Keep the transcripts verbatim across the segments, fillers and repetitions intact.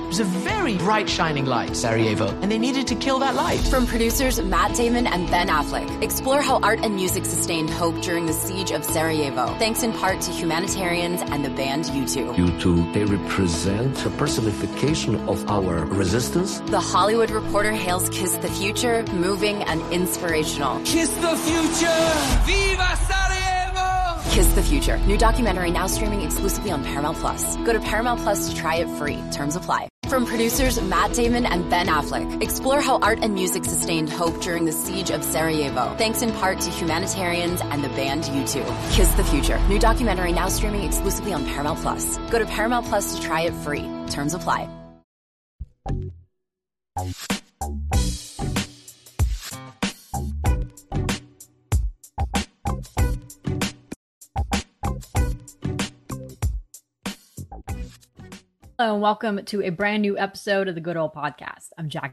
was a very bright, shining light, Sarajevo, and they needed to kill that light. From producers Matt Damon and Ben Affleck, explore how art and music sustained hope during the siege of Sarajevo, thanks in part to humanitarians and the band U two. U two, they represent a personification of our resistance. The Hollywood Reporter hails Kiss the Future, moving and inspirational. Kiss the future! Viva Sarajevo! Kiss the Future. New documentary now streaming exclusively on Paramount Plus. Go to Paramount Plus to try it free. Terms apply. From producers Matt Damon and Ben Affleck, explore how art and music sustained hope during the siege of Sarajevo, thanks in part to humanitarians and the band U two. Kiss the Future. New documentary now streaming exclusively on Paramount Plus. Go to Paramount Plus to try it free. Terms apply. Hello and welcome to a brand new episode of the Good Old Podcast. I'm Jack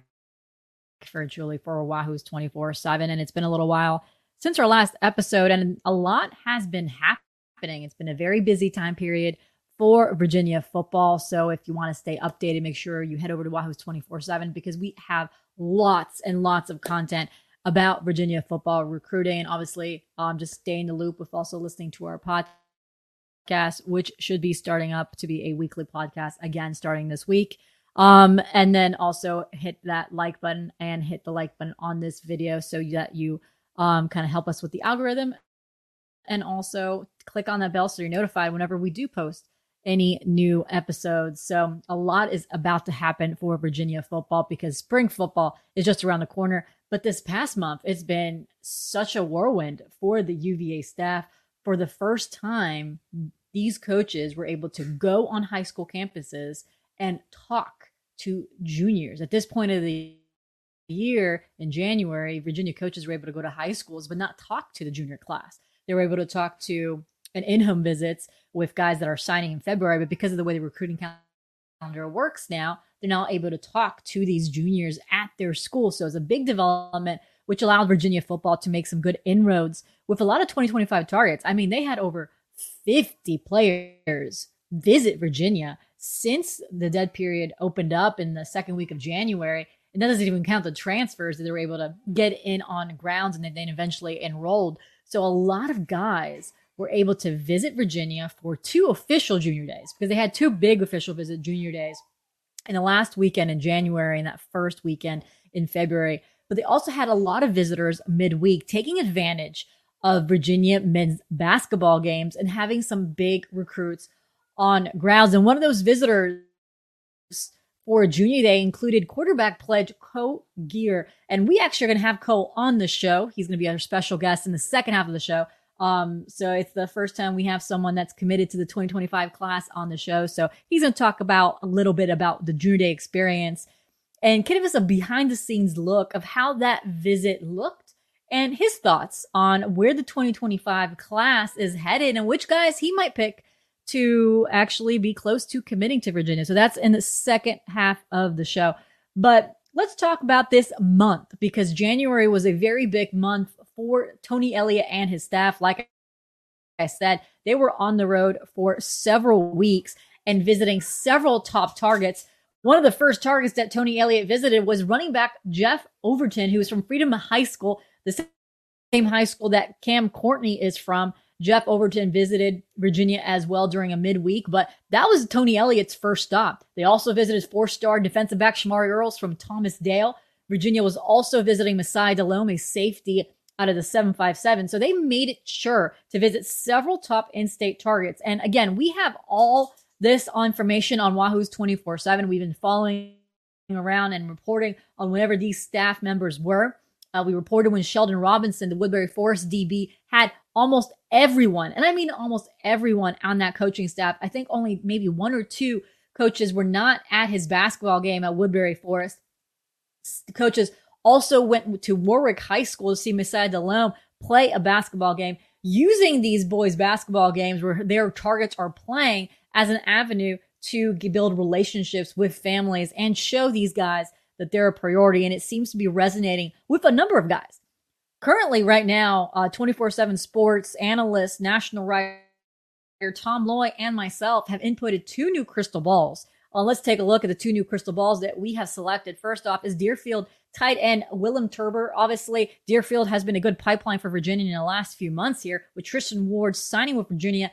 for Julie for Wahoo's twenty-four seven, and it's been a little while since our last episode, and a lot has been happening. It's been a very busy time period for Virginia football, so if you want to stay updated, make sure you head over to Wahoo's twenty-four seven because we have lots and lots of content about Virginia football recruiting, and obviously um, just stay in the loop with also listening to our podcast. Podcast, which should be starting up to be a weekly podcast again starting this week. Um, and then also hit that like button and hit the like button on this video so that you um, kind of help us with the algorithm. And also click on that bell so you're notified whenever we do post any new episodes. So a lot is about to happen for Virginia football because spring football is just around the corner. But this past month, it's been such a whirlwind for the U V A staff. For the first time, these coaches were able to go on high school campuses and talk to juniors. At this point of the year, in January, Virginia coaches were able to go to high schools, but not talk to the junior class. They were able to talk to an in-home visits with guys that are signing in February, but because of the way the recruiting calendar works now, they're now able to talk to these juniors at their school. So it's a big development, which allowed Virginia football to make some good inroads with a lot of twenty twenty-five targets. I mean, they had over fifty players visit Virginia since the dead period opened up in the second week of January. And that doesn't even count the transfers that they were able to get in on grounds and then eventually enrolled. So a lot of guys were able to visit Virginia for two official junior days because they had two big official visit junior days in the last weekend in January and that first weekend in February. But they also had a lot of visitors midweek taking advantage of Virginia men's basketball games and having some big recruits on grounds. And one of those visitors for Junior Day included quarterback pledge Cole Gear. And we actually are going to have Cole on the show. He's going to be our special guest in the second half of the show. Um, so it's the first time we have someone that's committed to the twenty twenty-five class on the show. So he's going to talk about a little bit about the Junior Day experience and give us a behind the scenes look of how that visit looked and his thoughts on where the twenty twenty-five class is headed and which guys he might pick to actually be close to committing to Virginia. So that's in the second half of the show. But let's talk about this month because January was a very big month for Tony Elliott and his staff. Like I said, they were on the road for several weeks and visiting several top targets. One of the first targets that Tony Elliott visited was running back Jeff Overton, who is from Freedom High School, the same high school that Cam Courtney is from. Jeff Overton visited Virginia as well during a midweek, but that was Tony Elliott's first stop. They also visited four-star defensive back Shamari Earls from Thomas Dale. Virginia was also visiting Messiah Delome, a safety out of the seven five seven. So they made it sure to visit several top in-state targets. And again, we have all this information on Wahoo's twenty-four seven. We've been following around and reporting on whenever these staff members were. Uh, we reported when Sheldon Robinson, the Woodbury Forest D B, had almost everyone, and I mean almost everyone on that coaching staff. I think only maybe one or two coaches were not at his basketball game at Woodbury Forest. The coaches also went to Warwick High School to see Messiah Delome play a basketball game, using these boys' basketball games where their targets are playing as an avenue to build relationships with families and show these guys that they're a priority. And it seems to be resonating with a number of guys. Currently, right now, uh, twenty-four seven Sports analyst, national writer Tom Loy, and myself have inputted two new crystal balls Well, let's take a look at the two new crystal balls that we have selected. First off is Deerfield tight end Willem Turber. Obviously, Deerfield has been a good pipeline for Virginia in the last few months here, with Tristan Ward signing with Virginia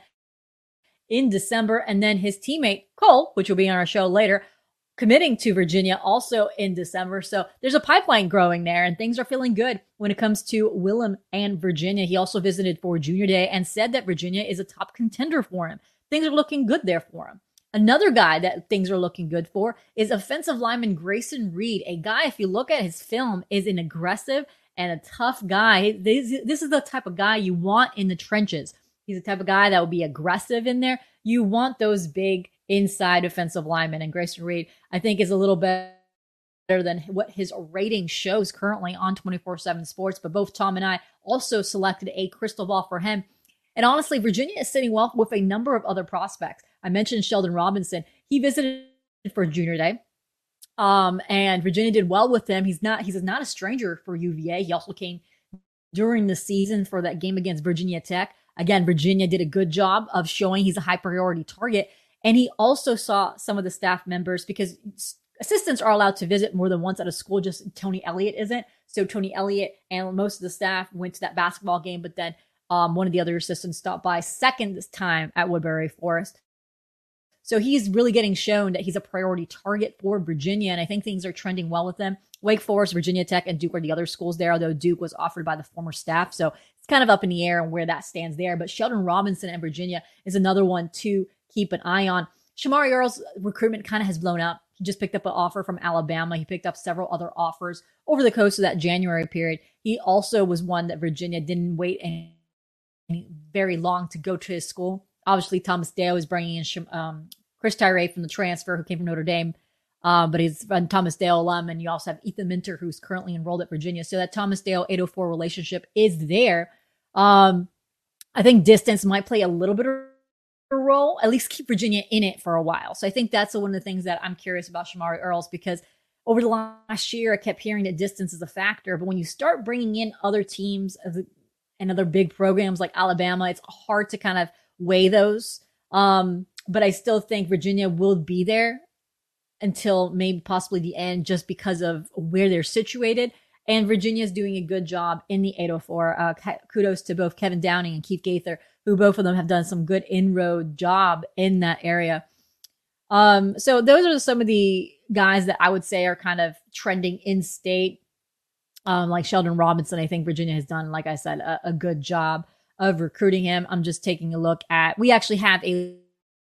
in December, and then his teammate Cole, which will be on our show later, committing to Virginia also in December. So there's a pipeline growing there, and things are feeling good when it comes to Willem and Virginia. He also visited for Junior Day and said that Virginia is a top contender for him. Things are looking good there for him. Another guy that things are looking good for is offensive lineman Grayson Reed, a guy, if you look at his film, is an aggressive and a tough guy. This, this is the type of guy you want in the trenches. He's the type of guy that will be aggressive in there. You want those big inside offensive linemen. And Grayson Reed, I think, is a little bit better than what his rating shows currently on twenty-four seven Sports. But both Tom and I also selected a crystal ball for him. And honestly, Virginia is sitting well with a number of other prospects. I mentioned Sheldon Robinson. He visited for Junior Day. Um, and Virginia did well with him. He's not, he's not a stranger for U V A. He also came during the season for that game against Virginia Tech. Again, Virginia did a good job of showing he's a high priority target. And he also saw some of the staff members, because assistants are allowed to visit more than once at a school, just Tony Elliott isn't. So Tony Elliott and most of the staff went to that basketball game, but then um, one of the other assistants stopped by second this time at Woodbury Forest. So he's really getting shown that he's a priority target for Virginia, and I think things are trending well with them. Wake Forest, Virginia Tech, and Duke are the other schools there, although Duke was offered by the former staff. So it's kind of up in the air on where that stands there. But Sheldon Robinson and Virginia is another one to keep an eye on. Shamari Earl's recruitment kind of has blown up. He just picked up an offer from Alabama. He picked up several other offers over the course of that January period. He also was one that Virginia didn't wait any, any very long to go to his school. Obviously, Thomas Dale is bringing in um, Chris Tyree from the transfer, who came from Notre Dame. Uh, but he's a Thomas Dale alum, and you also have Ethan Minter, who's currently enrolled at Virginia. So that Thomas Dale eight oh four relationship is there. Um, I think distance might play a little bit of a role, at least keep Virginia in it for a while. So I think that's one of the things that I'm curious about Shamari Earls, because over the last year, I kept hearing that distance is a factor. But when you start bringing in other teams and other big programs like Alabama, it's hard to kind of weigh those. Um, but I still think Virginia will be there until maybe possibly the end, just because of where they're situated. And Virginia is doing a good job in the eight oh four. Uh, kudos to both Kevin Downing and Keith Gaither, who both of them have done some good inroad job in that area. Um, so those are some of the guys that I would say are kind of trending in state. Um, like Sheldon Robinson, I think Virginia has done, like I said, a, a good job of recruiting him. I'm just taking a look at, we actually have a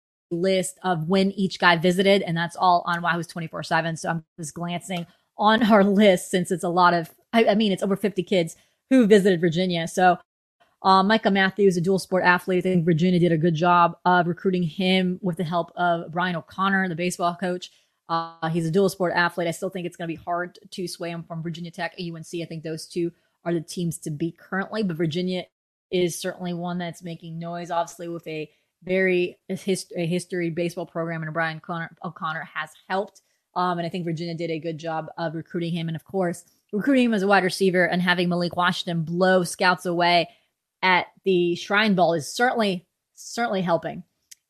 list of when each guy visited, and that's all on Wahoo's twenty-four seven. So I'm just glancing on our list, since it's a lot of, I, I mean, it's over fifty kids who visited Virginia. So uh, Micah Matthews, a dual sport athlete, I think Virginia did a good job of recruiting him with the help of Brian O'Connor, the baseball coach. Uh, he's a dual sport athlete. I still think it's going to be hard to sway him from Virginia Tech and U N C. I think those two are the teams to beat currently, but Virginia is certainly one that's making noise, obviously, with a very hist- a history baseball program, and Brian O'Connor, O'Connor has helped. Um, and I think Virginia did a good job of recruiting him. And of course, recruiting him as a wide receiver and having Malik Washington blow scouts away at the Shrine Bowl is certainly, certainly helping.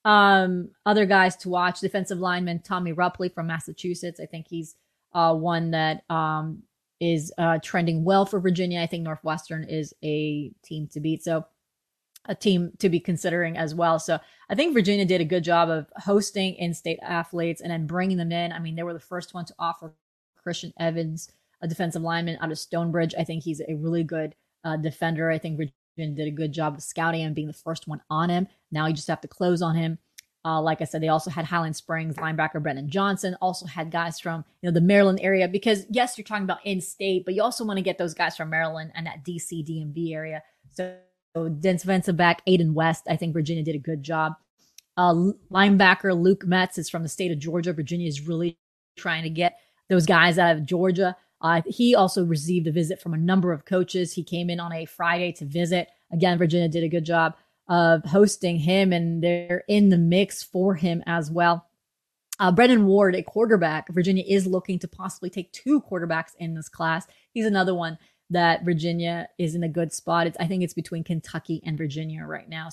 Um, other guys to watch, defensive lineman Tommy Rupley from Massachusetts. I think he's uh, one that um, is uh, trending well for Virginia. I think Northwestern is a team to beat. So a team to be considering as well. So I think Virginia did a good job of hosting in-state athletes and then bringing them in. I mean, they were the first one to offer Christian Evans, a defensive lineman out of Stonebridge. I think he's a really good uh, defender. I think Virginia did a good job of scouting him, being the first one on him. Now you just have to close on him. Uh, like I said, they also had Highland Springs linebacker Brennan Johnson, also had guys from, you know, the Maryland area, because yes, you're talking about in-state, but you also want to get those guys from Maryland and that D C, D M V area. So So defensive back Aiden West, I think Virginia did a good job. Uh, linebacker Luke Metz is from the state of Georgia. Virginia is really trying to get those guys out of Georgia. Uh, he also received a visit from a number of coaches. He came in on a Friday to visit. Again, Virginia did a good job of hosting him, and they're in the mix for him as well. Uh, Brennan Ward, a quarterback. Virginia is looking to possibly take two quarterbacks in this class. He's another one that Virginia is in a good spot. It's, I think it's between Kentucky and Virginia right now. So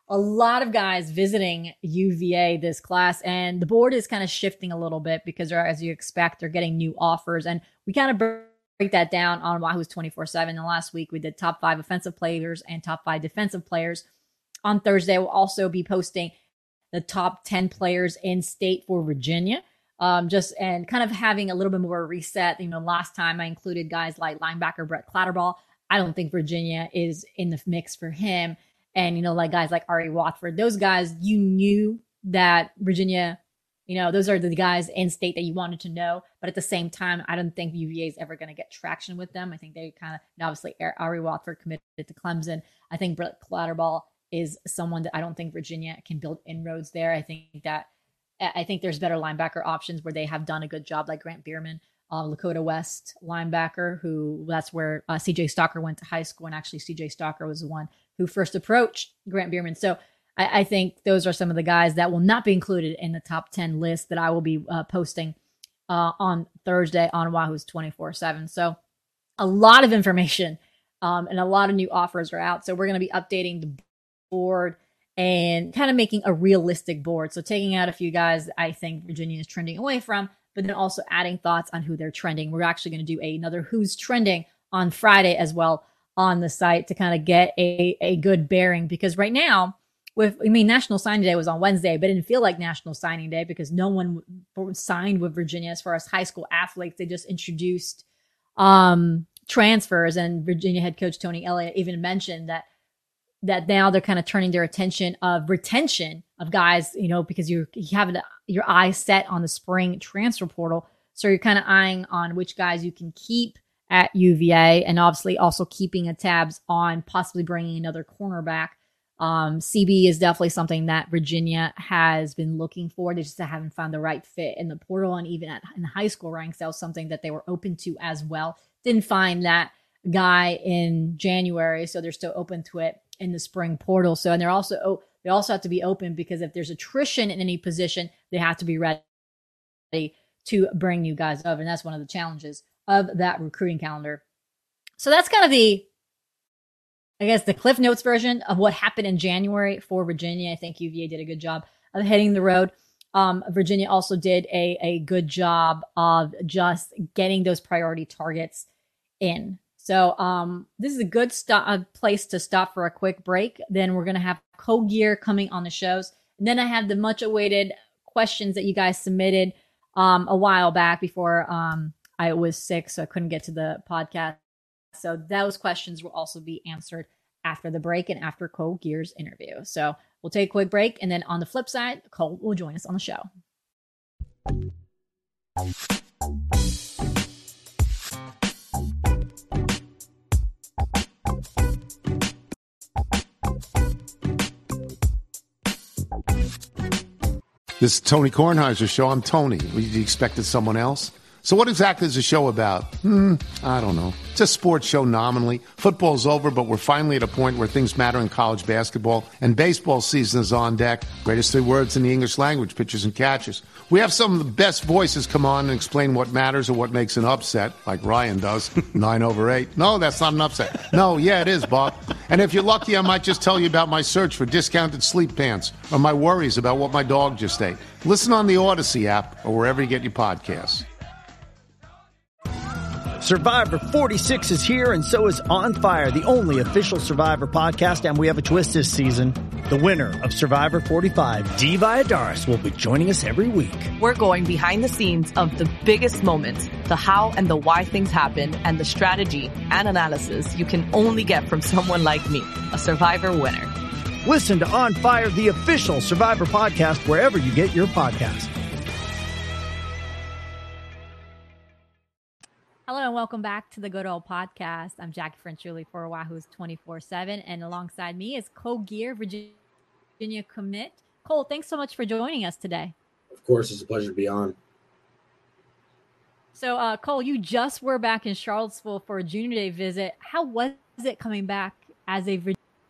a lot of guys visiting U V A this class, and the board is kind of shifting a little bit because they're, as you expect, they're getting new offers. And we kind of break that down on Wahoo's twenty-four seven. And last week we did top five offensive players and top five defensive players. On Thursday, we'll also be posting the top ten players in state for Virginia. Um, just and kind of having a little bit more reset. You know, last time I included guys like linebacker Brett Clatterball. I don't think Virginia is in the mix for him. And, you know, like guys like Ari Watford, those guys, you knew that Virginia, you know, those are the guys in state that you wanted to know. But at the same time, I don't think U V A is ever going to get traction with them. I think they kind of, obviously, Ari Watford committed to Clemson. I think Brett Clatterball is someone that I don't think Virginia can build inroads there. I think that, I think there's better linebacker options where they have done a good job, like Grant Bierman, uh, Lakota West linebacker, who that's where uh, C J Stalker went to high school. And actually C J Stalker was the one who first approached Grant Bierman. So I, I think those are some of the guys that will not be included in the top ten list that I will be uh, posting uh, on Thursday on Wahoo's twenty-four seven. So a lot of information um, and a lot of new offers are out. So we're going to be updating the board and kind of making a realistic board. So taking out a few guys I think Virginia is trending away from, but then also adding thoughts on who they're trending. We're actually going to do a, another Who's Trending on Friday as well on the site to kind of get a, a good bearing. Because right now, with I mean, National Signing Day was on Wednesday, but it didn't feel like National Signing Day because no one signed with Virginia as far as high school athletes. They just introduced um, transfers, and Virginia head coach Tony Elliott even mentioned that that now they're kind of turning their attention of retention of guys, you know, because you you have your eyes set on the spring transfer portal. So you're kind of eyeing on which guys you can keep at U V A, and obviously also keeping a tabs on possibly bringing another cornerback. Um, C B is definitely something that Virginia has been looking for. They just haven't found the right fit in the portal, and even at, in the high school ranks, that was something that they were open to as well. Didn't find that guy in January, so they're still open to it in the spring portal. So, and they're also oh, they also have to be open because if there's attrition in any position, they have to be ready to bring new guys over, and that's one of the challenges of that recruiting calendar. So that's kind of the, I guess, the Cliff Notes version of what happened in January for Virginia. I think U V A did a good job of hitting the road. Um, Virginia also did a, a good job of just getting those priority targets in. So um, this is a good st- a place to stop for a quick break. Then we're going to have Cole Gear coming on the shows. And then I have the much awaited questions that you guys submitted um, a while back before um, I was sick, so I couldn't get to the podcast. So those questions will also be answered after the break and after Cole Gear's interview. So we'll take a quick break, and then on the flip side, Cole will join us on the show. This is Tony Kornheiser's show. I'm Tony. You expected someone else? So what exactly is the show about? Hmm, I don't know. It's a sports show nominally. Football's over, but we're finally at a point where things matter in college basketball, and baseball season is on deck. Greatest three words in the English language, pitchers and catchers. We have some of the best voices come on and explain what matters or what makes an upset, like Ryan does, nine over eight. No, that's not an upset. No, yeah, it is, Bob. And if you're lucky, I might just tell you about my search for discounted sleep pants or my worries about what my dog just ate. Listen on the Odyssey app or wherever you get your podcasts. Survivor forty-six is here, and so is On Fire, the only official Survivor podcast, and we have a twist this season. The winner of Survivor forty-five, Dee Valladares, will be joining us every week. We're going behind the scenes of the biggest moments, the how and the why things happen, and the strategy and analysis you can only get from someone like me, a Survivor winner. Listen to On Fire, the official Survivor podcast, wherever you get your podcast. Hello and welcome back to the Good Old Podcast. I'm Jackie Frenchuli for Wahoo's twenty-four seven, and alongside me is Cole Gear, Virginia commit. Cole, thanks so much for joining us today. Of course, it's a pleasure to be on. So, uh, Cole, you just were back in Charlottesville for a Junior Day visit. How was it coming back as a Virginia?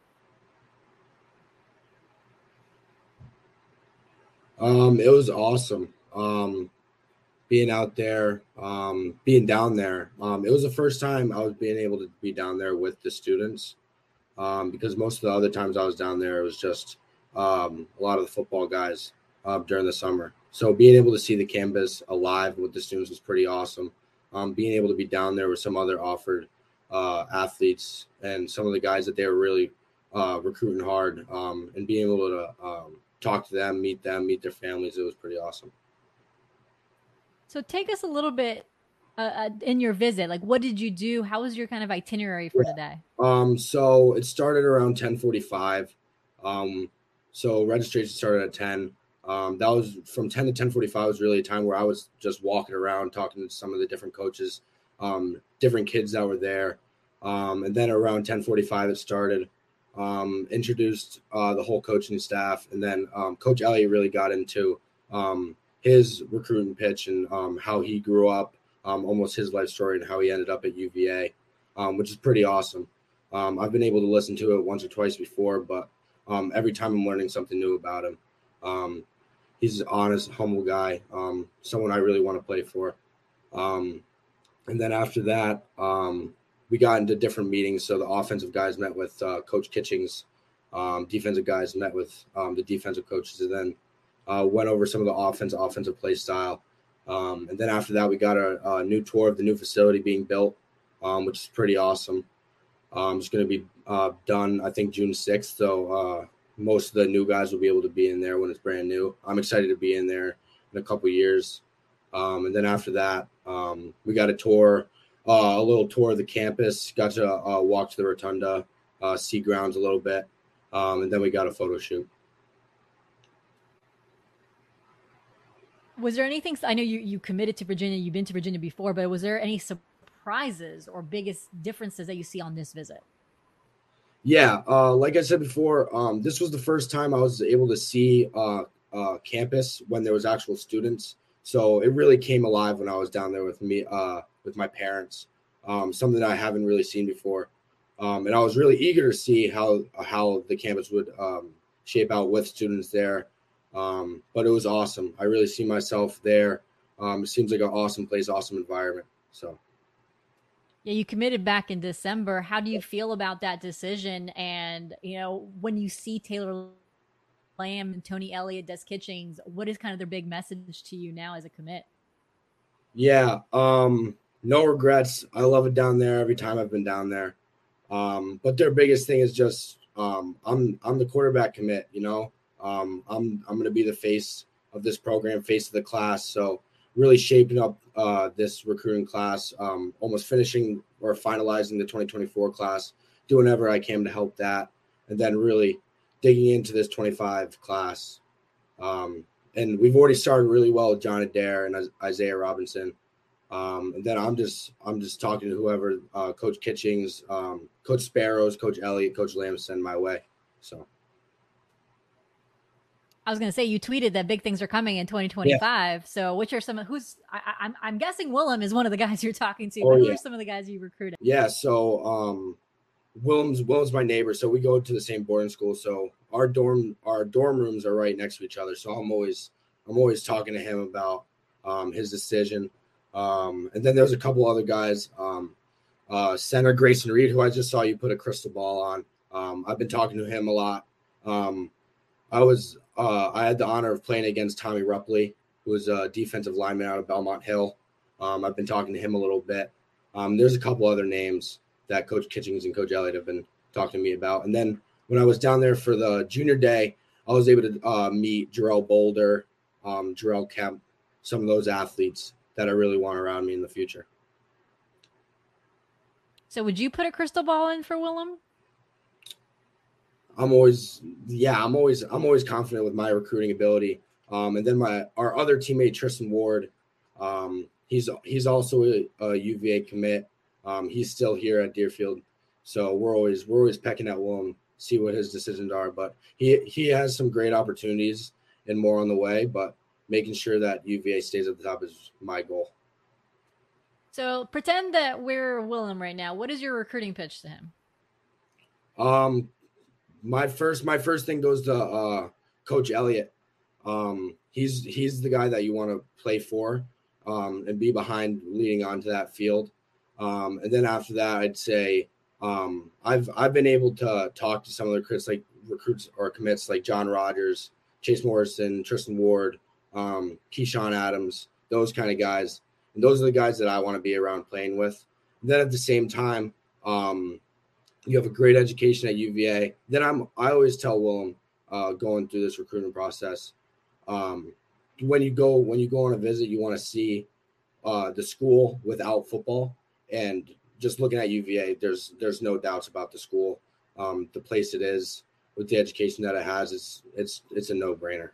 Um, it was awesome. Um, being out there, um, being down there. Um, it was the first time I was being able to be down there with the students, um, because most of the other times I was down there, it was just um, a lot of the football guys uh, during the summer. So being able to see the campus alive with the students was pretty awesome. Um, being able to be down there with some other offered uh, athletes and some of the guys that they were really uh, recruiting hard, um, and being able to um, talk to them, meet them, meet their families, it was pretty awesome. So take us a little bit uh, in your visit. Like, what did you do? How was your kind of itinerary for yeah. today? Um, so it started around ten forty-five. Um, so registration started at ten. Um, that was from ten to ten forty-five was really a time where I was just walking around, talking to some of the different coaches, um, different kids that were there. Um, and then around ten forty-five, it started, um, introduced uh, the whole coaching staff. And then um, Coach Elliott really got into um, his recruiting pitch and um, how he grew up, um, almost his life story and how he ended up at U V A, um, which is pretty awesome. Um, I've been able to listen to it once or twice before, but um, every time I'm learning something new about him. Um, he's an honest, humble guy, um, someone I really want to play for. Um, and then after that, um, we got into different meetings. So the offensive guys met with uh, Coach Kitchings. Um, defensive guys met with um, the defensive coaches, and then uh, went over some of the offense, offensive play style. Um, and then after that, we got a, a new tour of the new facility being built, um, which is pretty awesome. Um, it's going to be uh, done, I think, June sixth. So uh, most of the new guys will be able to be in there when it's brand new. I'm excited to be in there in a couple of years. Um, and then after that, um, we got a tour, uh, a little tour of the campus, got to uh, walk to the rotunda, uh, see grounds a little bit. Um, and then we got a photo shoot. Was there anything, I know you, you committed to Virginia, you've been to Virginia before, but was there any surprises or biggest differences that you see on this visit? Yeah, uh, like I said before, um, this was the first time I was able to see uh, uh, campus when there was actual students. So it really came alive when I was down there with me, uh, with my parents, um, something I haven't really seen before. Um, and I was really eager to see how how the campus would um, shape out with students there. Um, but it was awesome. I really see myself there. Um, it seems like an awesome place, awesome environment. So. Yeah, you committed back in December. How do you feel about that decision? And, you know, when you see Taylor Lamb and Tony Elliott, Des Kitchings, what is kind of their big message to you now as a commit? Yeah, um, no regrets. I love it down there every time I've been down there. Um, but their biggest thing is just um, I'm I'm the quarterback commit, you know. Um, I'm I'm going to be the face of this program, face of the class. So really shaping up uh, this recruiting class, um, almost finishing or finalizing the twenty twenty-four class, doing whatever I can to help that, and then really digging into this twenty-five class. Um, and we've already started really well with John Adair and Isaiah Robinson. Um, and then I'm just I'm just talking to whoever, uh, Coach Kitchings, um, Coach Sparrows, Coach Elliott, Coach Lamb send my way. So. I was going to say, you tweeted that big things are coming in twenty twenty-five. Yeah. So which are some of who's I, I'm, I'm guessing Willem is one of the guys you're talking to, oh, but who yeah. are some of the guys you recruited? Yeah. So um, Willem's, Willem's my neighbor. So we go to the same boarding school. So our dorm, our dorm rooms are right next to each other. So I'm always, I'm always talking to him about um, his decision. Um, and then there's a couple other guys, um, uh, center Grayson Reed, who I just saw you put a crystal ball on. Um, I've been talking to him a lot. Um, I was, Uh, I had the honor of playing against Tommy Rupley, who was a defensive lineman out of Belmont Hill. Um, I've been talking to him a little bit. Um, there's a couple other names that Coach Kitchings and Coach Elliott have been talking to me about. And then when I was down there for the junior day, I was able to uh, meet Jarrell Boulder, um, Jarrell Kemp, some of those athletes that I really want around me in the future. So would you put a crystal ball in for Willem? I'm always, yeah, I'm always, I'm always confident with my recruiting ability. Um, and then my, our other teammate, Tristan Ward, um, he's, he's also a, a U V A commit. Um, he's still here at Deerfield. So we're always, we're always pecking at Willem, see what his decisions are, but he, he has some great opportunities and more on the way, but making sure that U V A stays at the top is my goal. So pretend that we're Willem right now. What is your recruiting pitch to him? Um, My first, my first thing goes to uh, Coach Elliott. Um, he's he's the guy that you want to play for um, and be behind, leading onto that field. Um, and then after that, I'd say um, I've I've been able to talk to some of the critics. Like recruits or commits like John Rogers, Chase Morrison, Tristan Ward, um, Keyshawn Adams, those kind of guys. And those are the guys that I want to be around playing with. And then at the same time, um, you have a great education at U V A. Then I'm, I always tell Willem, uh, going through this recruiting process, um, when you go, when you go on a visit, you want to see uh, the school without football. And just looking at U V A, there's, there's no doubts about the school. Um, the place it is with the education that it has, it's, it's, it's a no brainer.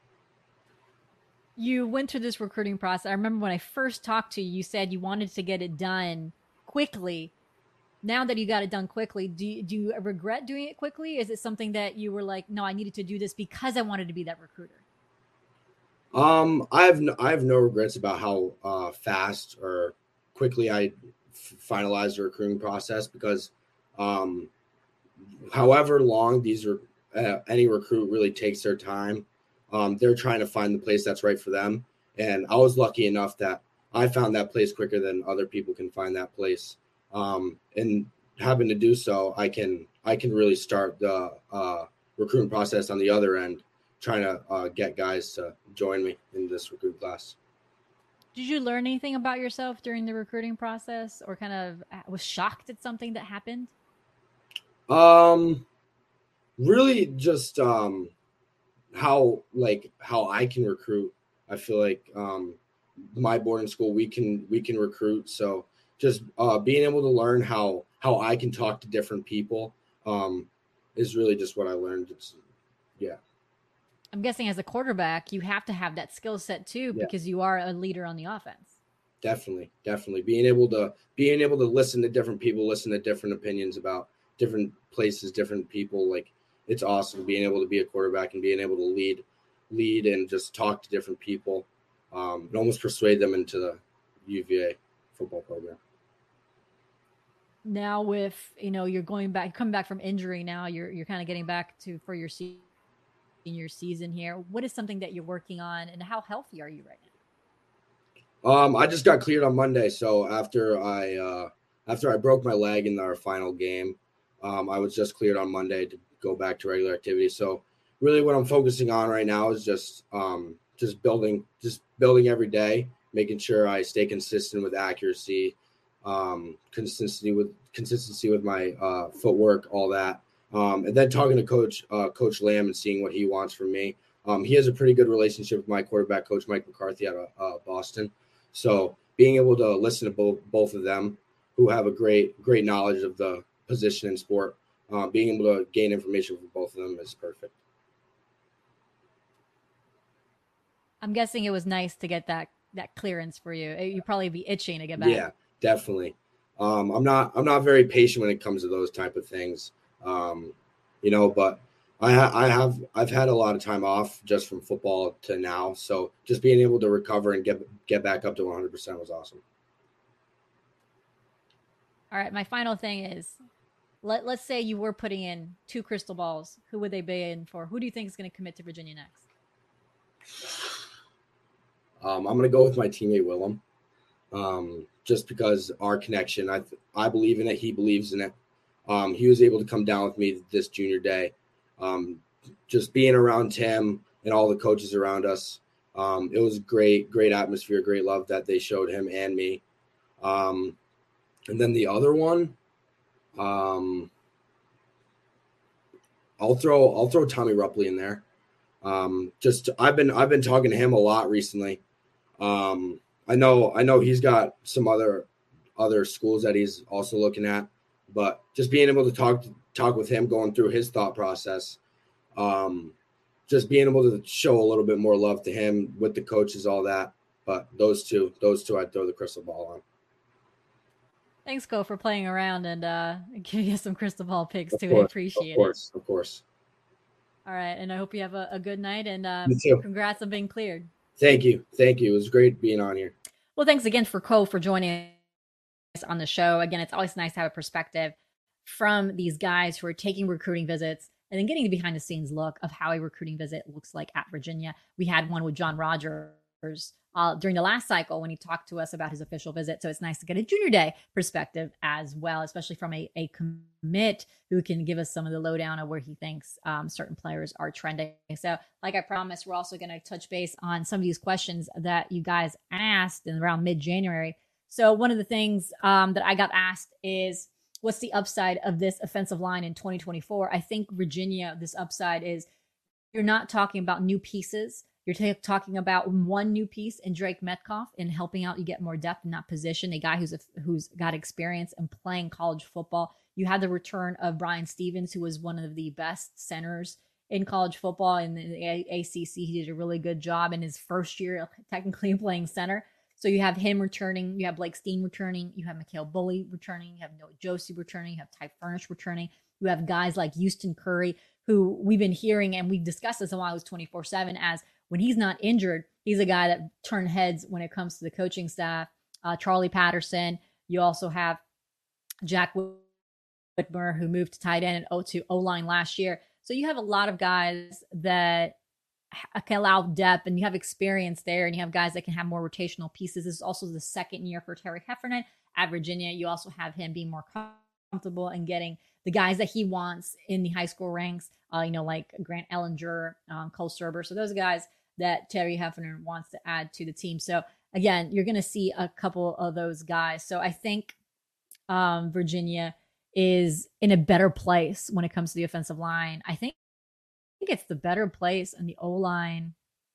You went through this recruiting process. I remember when I first talked to you, you said you wanted to get it done quickly. Now that you got it done quickly, do you, do you regret doing it quickly? Is it something that you were like, no, I needed to do this because I wanted to be that recruiter? Um, I have no, I have no regrets about how uh, fast or quickly I f- finalized the recruiting process because um, however long these are, uh, any recruit really takes their time. Um, they're trying to find the place that's right for them. And I was lucky enough that I found that place quicker than other people can find that place. Um, and having to do so, I can, I can really start the uh, recruiting process on the other end, trying to uh, get guys to join me in this recruit class. Did you learn anything about yourself during the recruiting process or kind of was shocked at something that happened? Um, really just, um, how, like how I can recruit. I feel like, um, my boarding school, we can, we can recruit. So just, uh, being able to learn how, how I can talk to different people, um, is really just what I learned. It's, yeah. I'm guessing as a quarterback, you have to have that skill set too, Yeah. because you are a leader on the offense. Definitely. Definitely. Being able to, being able to listen to different people, listen to different opinions about different places, different people. Like, it's awesome being able to be a quarterback and being able to lead, lead and just talk to different people, um, and almost persuade them into the U V A football program. Now with, you know, you're going back, coming back from injury now, you're, you're kind of getting back to, for your senior season here. What is something that you're working on and how healthy are you right now? Um, I just got cleared on Monday. So after I, uh, after I broke my leg in our final game, um, I was just cleared on Monday to go back to regular activity. So really what I'm focusing on right now is just, um, just building, just building every day, making sure I stay consistent with accuracy, um, consistency with consistency with my, uh, footwork, all that. Um, and then talking to coach, uh, coach Lamb and seeing what he wants from me. Um, he has a pretty good relationship with my quarterback coach, Mike McCarthy out of uh, Boston. So being able to listen to both, both of them who have a great, great knowledge of the position in sport, Uh, being able to gain information from both of them is perfect. I'm guessing it was nice to get that that clearance for you. You'd probably be itching to get back. Yeah, definitely. Um, I'm not I'm not very patient when it comes to those type of things, um, you know. But I, ha- I have I've had a lot of time off just from football to now, so just being able to recover and get get back up to one hundred percent was awesome. All right, my final thing is, let let's say you were putting in two crystal balls. Who would they be in for? Who do you think is going to commit to Virginia next? Um, I'm going to go with my teammate Willem, um, just because our connection. I I believe in it. He believes in it. Um, he was able to come down with me this junior day. Um, just being around Tim and all the coaches around us, um, it was great, great atmosphere, great love that they showed him and me. Um, and then the other one, um, I'll throw I'll throw Tommy Rupley in there. Um, just I've been I've been talking to him a lot recently. Um, I know I know he's got some other other schools that he's also looking at, but just being able to talk talk with him, going through his thought process, um, just being able to show a little bit more love to him with the coaches, all that. But those two, those two, I'd throw the crystal ball on. Thanks, Ko, for playing around and uh, giving us some crystal ball picks Of too. course, I appreciate of course, it. Of course. All right, and I hope you have a, a good night. And um, You too. Congrats on being cleared. Thank you, thank you. It was great being on here. Well, thanks again for Ko for joining us on the show. Again, it's always nice to have a perspective from these guys who are taking recruiting visits and then getting the behind the scenes look of how a recruiting visit looks like at Virginia. We had one with John Rogers uh, during the last cycle when he talked to us about his official visit. So it's nice to get a junior day perspective as well, especially from a, a commit who can give us some of the lowdown of where he thinks um, certain players are trending. So like I promised, we're also going to touch base on some of these questions that you guys asked in around mid-January. So one of the things um, that I got asked is, what's the upside of this offensive line in twenty twenty-four? I think Virginia, this upside is you're not talking about new pieces. You're t- talking about one new piece in Drake Metcalf and helping out you get more depth in that position, a guy who's a, who's got experience in playing college football. You had the return of Brian Stevens, who was one of the best centers in college football in the A C C. He did a really good job in his first year technically playing center. So you have him returning. You have Blake Steen returning. You have Mikhail Bully returning. You have Noah Josie returning. You have Ty Furnish returning. You have guys like Houston Curry, who we've been hearing, and we've discussed this a while, was twenty-four seven, as when he's not injured, he's a guy that turned heads when it comes to the coaching staff. Uh, Charlie Patterson. You also have Jack Whitmer, who moved to tight end and to O-line last year. So you have a lot of guys that can allow depth, and you have experience there, and you have guys that can have more rotational pieces. This is also the second year for Terry Heffernan at Virginia. You also have him being more comfortable and getting the guys that he wants in the high school ranks, uh, you know, like Grant Ellinger, um, Cole Serber. So those guys that Terry Heffernan wants to add to the team. So again, you're going to see a couple of those guys. So I think um, Virginia is in a better place when it comes to the offensive line. I think I think it's the better place in the O-line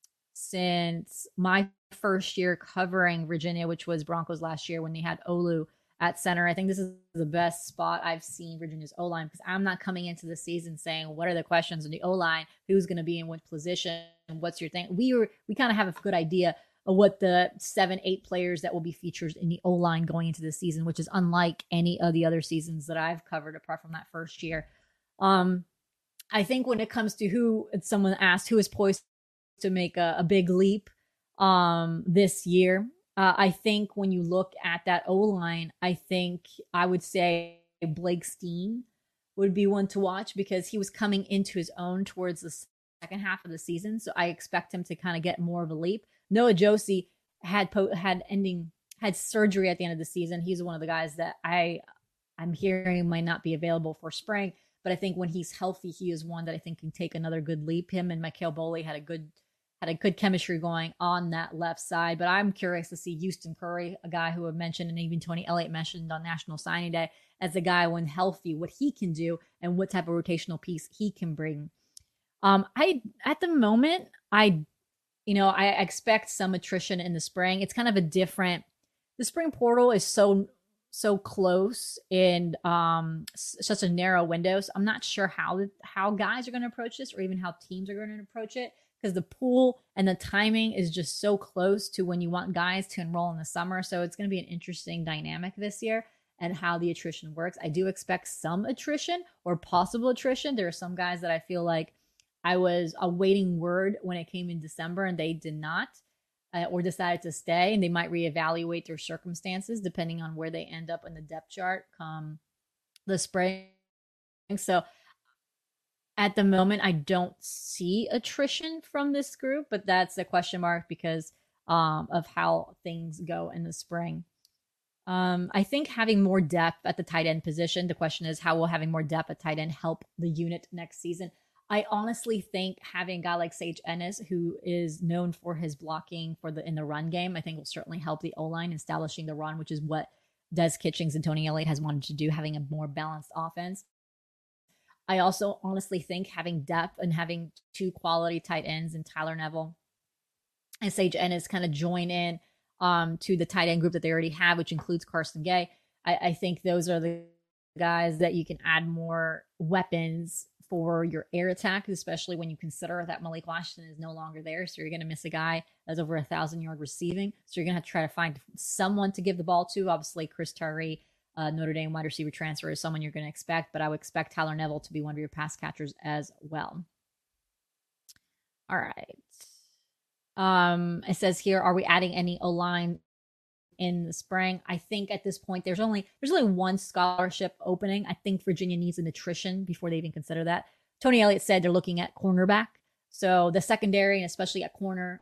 since my first year covering Virginia, which was Broncos last year when they had Olu at center. I think this is the best spot I've seen Virginia's O-line, because I'm not coming into the season saying, what are the questions in the O-line? Who's going to be in what position? What's your thing? We were, we kind of have a good idea of what the seven, eight players that will be featured in the O-line going into the season, which is unlike any of the other seasons that I've covered apart from that first year. Um, I think when it comes to who, someone asked who is poised to make a, a big leap um, this year. Uh, I think when you look at that O-line, I think I would say Blake Steen would be one to watch, because he was coming into his own towards the second half of the season. So I expect him to kind of get more of a leap. Noah Josie had po- had ending had surgery at the end of the season. He's one of the guys that I I'm hearing might not be available for spring. But I think when he's healthy, he is one that I think can take another good leap. Him and Mikhail Boley had a good had a good chemistry going on that left side. But I'm curious to see Houston Curry, a guy who I've mentioned, and even Tony Elliott mentioned on National Signing Day, as a guy when healthy, what he can do and what type of rotational piece he can bring. Um, I at the moment, I you know, I expect some attrition in the spring. It's kind of a different. The spring portal is so. so close in um, such a narrow window. So I'm not sure how how guys are going to approach this, or even how teams are going to approach it, because the pool and the timing is just so close to when you want guys to enroll in the summer. So it's going to be an interesting dynamic this year and how the attrition works. I do expect some attrition or possible attrition. There are some guys that I feel like I was awaiting word when it came in December and they did not. Uh, or decided to stay, and they might reevaluate their circumstances depending on where they end up in the depth chart come the spring. So at the moment, I don't see attrition from this group, but that's a question mark because um, of how things go in the spring. Um, I think having more depth at the tight end position, the question is, how will having more depth at tight end help the unit next season? I honestly think having a guy like Sage Ennis, who is known for his blocking for the in the run game, I think will certainly help the O-line establishing the run, which is what Des Kitchings and Tony Elliott has wanted to do, having a more balanced offense. I also honestly think having depth and having two quality tight ends in Tyler Neville and Sage Ennis kind of join in um, to the tight end group that they already have, which includes Carson Gay. I, I think those are the guys that you can add more weapons for your air attack, especially when you consider that Malik Washington is no longer there. So you're going to miss a guy that's over a thousand yard receiving. So you're going to have to try to find someone to give the ball to. Obviously, Chris Tyree, uh, Notre Dame wide receiver transfer, is someone you're going to expect, but I would expect Tyler Neville to be one of your pass catchers as well. All right. Um, it says here, are we adding any O-line in the spring? I think at this point there's only there's only one scholarship opening. I think Virginia needs an attrition before they even consider that. Tony Elliott said they're looking at cornerback. So the secondary, and especially at corner,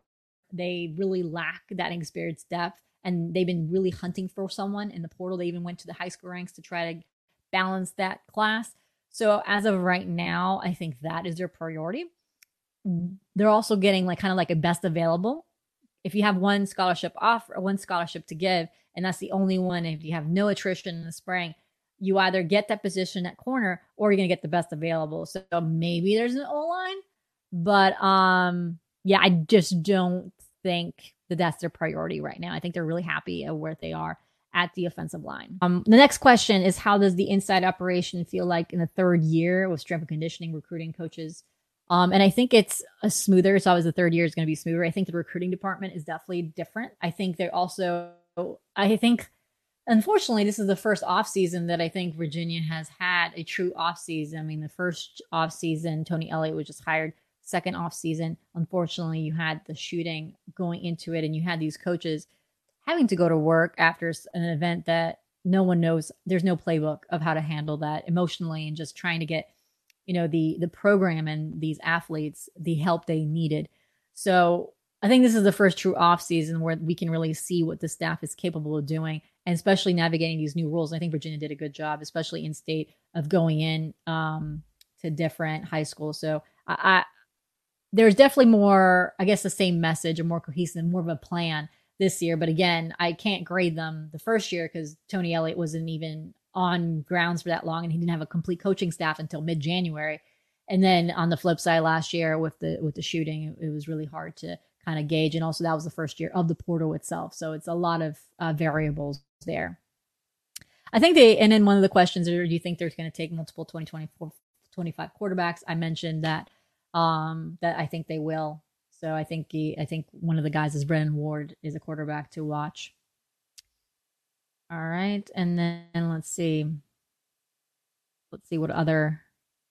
they really lack that experienced depth, and they've been really hunting for someone in the portal. They even went to the high school ranks to try to balance that class. So as of right now, I think that is their priority. They're also getting like kind of like a best available. If you have one scholarship offer, one scholarship to give, and that's the only one, if you have no attrition in the spring, you either get that position at corner or you're going to get the best available. So maybe there's an O-line, but um, yeah, I just don't think that that's their priority right now. I think they're really happy at where they are at the offensive line. Um, the next question is, how does the inside operation feel like in the third year with strength and conditioning, recruiting coaches? Um, and I think it's a smoother. It's always the third year is going to be smoother. I think the recruiting department is definitely different. I think they're also, I think, unfortunately, this is the first offseason that I think Virginia has had a true offseason. I mean, the first offseason, Tony Elliott was just hired. Second offseason, unfortunately, you had the shooting going into it, and you had these coaches having to go to work after an event that no one knows. There's no playbook of how to handle that emotionally, and just trying to get, you know, the the program and these athletes the help they needed. So I think this is the first true off season where we can really see what the staff is capable of doing, and especially navigating these new rules. And I think Virginia did a good job, especially in state, of going in um, to different high schools. So I, I there's definitely more, I guess, the same message, or more cohesive, more of a plan this year. But again, I can't grade them the first year because Tony Elliott wasn't even on grounds for that long, and he didn't have a complete coaching staff until mid-January. And then on the flip side, last year with the with the shooting, it, it was really hard to kind of gauge. And also that was the first year of the portal itself. So it's a lot of uh, variables there. I think they, and then one of the questions are, do you think there's going to take multiple twenty twenty-four, twenty-five quarterbacks? I mentioned that, um, that I think they will. So I think he, I think one of the guys is Brennan Ward, is a quarterback to watch. All right. And then let's see. Let's see what other.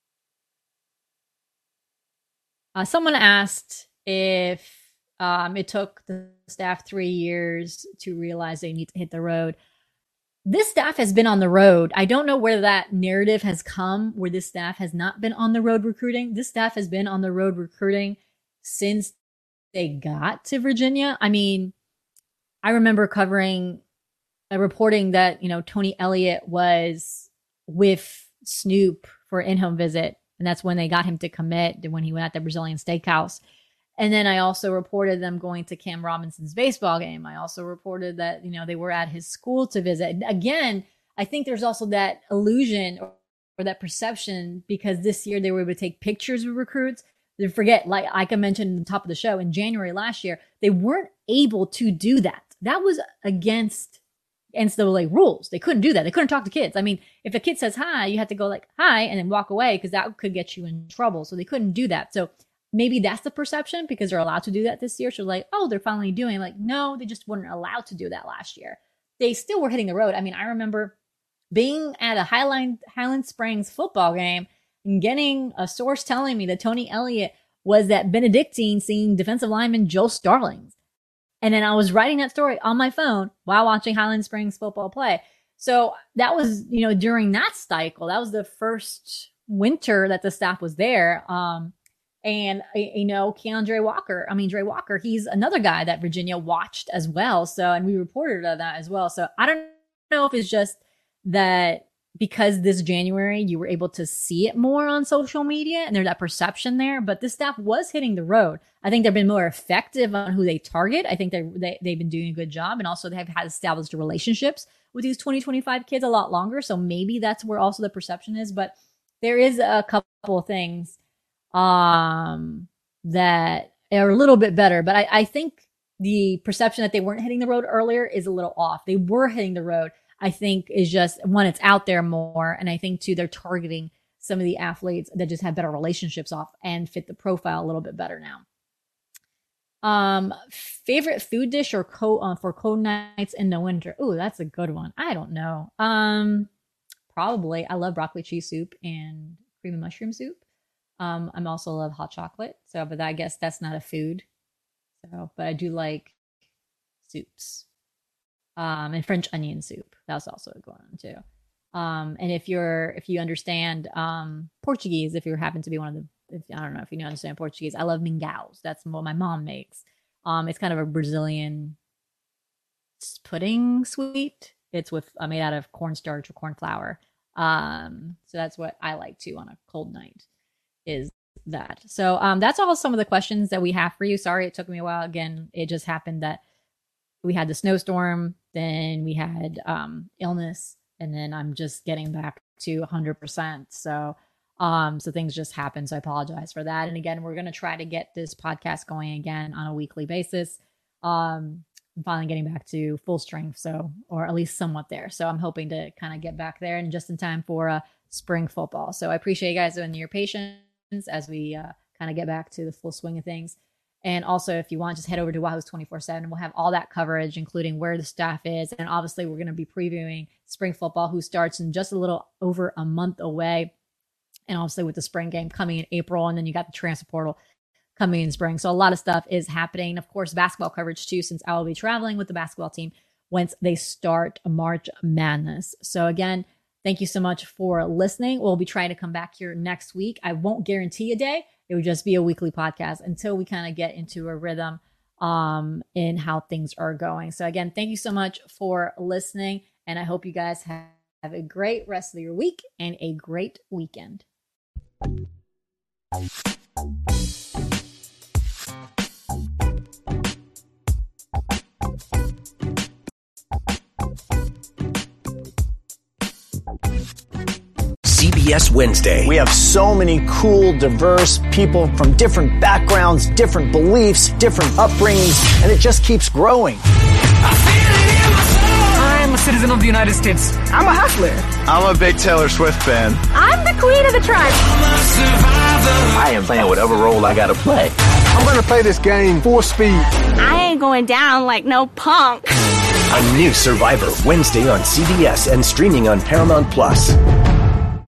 Uh, someone asked if um, it took the staff three years to realize they need to hit the road. This staff has been on the road. I don't know where that narrative has come, where this staff has not been on the road recruiting. This staff has been on the road recruiting since they got to Virginia. I mean, I remember covering, uh, reporting that, you know, Tony Elliott was with Snoop for an in-home visit. And that's when they got him to commit, when he went at the Brazilian steakhouse. And then I also reported them going to Cam Robinson's baseball game. I also reported that, you know, they were at his school to visit. Again, I think there's also that illusion or, or that perception, because this year they were able to take pictures with recruits. They forget, like, like I mentioned at the top of the show, in January last year, they weren't able to do that. That was against N C double A rules. They couldn't do that. They couldn't talk to kids. I mean, if a kid says hi, you have to go like, hi, and then walk away, because that could get you in trouble. So they couldn't do that. So maybe that's the perception, because they're allowed to do that this year. So like, oh, they're finally doing it. Like, no, they just weren't allowed to do that last year. They still were hitting the road. I mean, I remember being at a Highland, Highland Springs football game and getting a source telling me that Tony Elliott was at Benedictine seeing defensive lineman Joe Starlings. And then I was writing that story on my phone while watching Highland Springs football play. So that was, you know, during that cycle, that was the first winter that the staff was there. Um, and, you know, Keandre Walker, I mean, Dre Walker, he's another guy that Virginia watched as well. So, and we reported on that as well. So I don't know if it's just that because this January you were able to see it more on social media and there's that perception there, but this staff was hitting the road. I think they've been more effective on who they target. I think they, they've been doing a good job, and also they have had established relationships with these twenty twenty-five kids a lot longer. So maybe that's where also the perception is, but there is a couple of things um, that are a little bit better, but I, I think the perception that they weren't hitting the road earlier is a little off. They were hitting the road. I think is just, one, it's out there more. And I think two, they're targeting some of the athletes that just have better relationships off and fit the profile a little bit better now. Um, favorite food dish or co uh, for cold nights in the winter? Ooh, that's a good one. I don't know. Um, probably I love broccoli cheese soup and creamy mushroom soup. Um, I'm also love hot chocolate. So, but I guess that's not a food. So, but I do like soups. Um, and French onion soup. That's also a good one too. Um, and if you're, if you understand um, Portuguese, if you happen to be one of the, if, I don't know if you understand Portuguese, I love mingaus. That's what my mom makes. Um, it's kind of a Brazilian pudding sweet. It's with uh, made out of cornstarch or corn flour. Um, so that's what I like too on a cold night. Is that so? Um, that's all some of the questions that we have for you. Sorry, it took me a while. Again, it just happened that we had the snowstorm, then we had um illness, and then I'm just getting back to one hundred percent. So. Um, so things just happen. So I apologize for that. And again, we're going to try to get this podcast going again on a weekly basis. Um, I'm finally getting back to full strength. So, or at least somewhat there. So I'm hoping to kind of get back there and just in time for uh, spring football. So I appreciate you guys and your patience as we uh, kind of get back to the full swing of things. And also, if you want, just head over to Wahoo's twenty-four seven. We'll have all that coverage, including where the staff is. And obviously, we're going to be previewing spring football, who starts in just a little over a month away. And obviously with the spring game coming in April, and then you got the transfer portal coming in spring. So a lot of stuff is happening. Of course, basketball coverage too, since I will be traveling with the basketball team once they start March Madness. So again, thank you so much for listening. We'll be trying to come back here next week. I won't guarantee a day. It would just be a weekly podcast until we kind of get into a rhythm um, in how things are going. So again, thank you so much for listening. And I hope you guys have, have a great rest of your week and a great weekend. C B S Wednesday. We have so many cool, diverse people from different backgrounds, different beliefs, different upbringings, and it just keeps growing. I'm a citizen of the United States. I'm a hustler. I'm a big Taylor Swift fan. I'm the queen of the tribe. I am playing whatever role I gotta play. I'm gonna play this game full speed. I ain't going down like no punk. A new Survivor Wednesday on C B S and streaming on Paramount Plus.